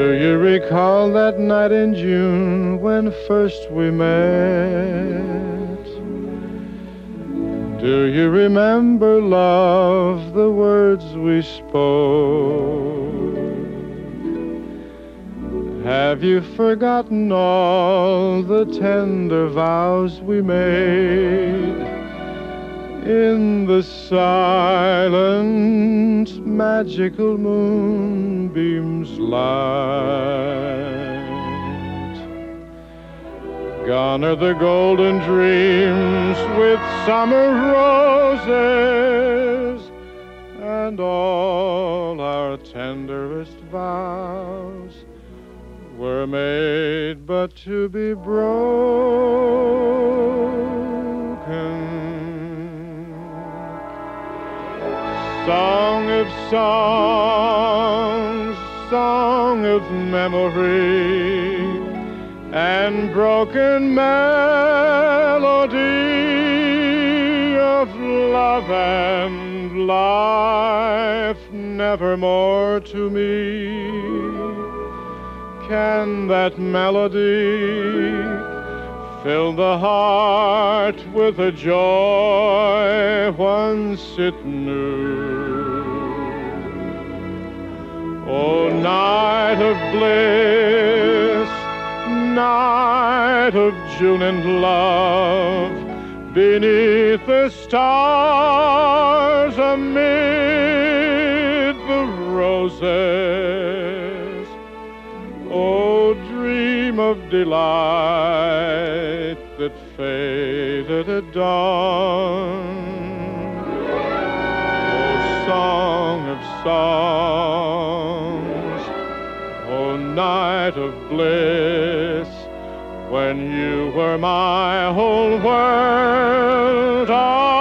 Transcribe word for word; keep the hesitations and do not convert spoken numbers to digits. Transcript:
Do you recall that night in June when first we met? Do you remember, love, the words we spoke? Have you forgotten all the tender vows we made in the silent, magical moonbeams' light? Gone are the golden dreams with summer roses, and all our tenderest vows were made but to be broken. Song of songs, song of memory, and broken melody of love and life, nevermore to me can that melody fill the heart with a joy once it knew. Oh, night of bliss, night of June and love, beneath the stars, amid the roses. Oh, dream of delight that faded at dawn. Oh, song of songs, oh, night of bliss, when you were my whole world.